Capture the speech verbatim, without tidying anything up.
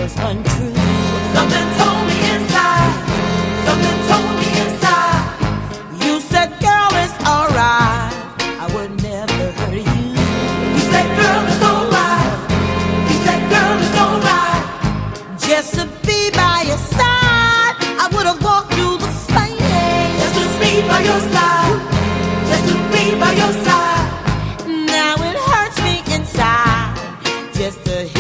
was untrue. Something told me inside, something told me inside. You said, girl, it's alright, I would never hurt you. You said, girl, it's alright. You said, girl, it's alright. Just to be by your side, I would have walked through the fire. Just to be by your side, just to be by your side. Now it hurts me inside, just to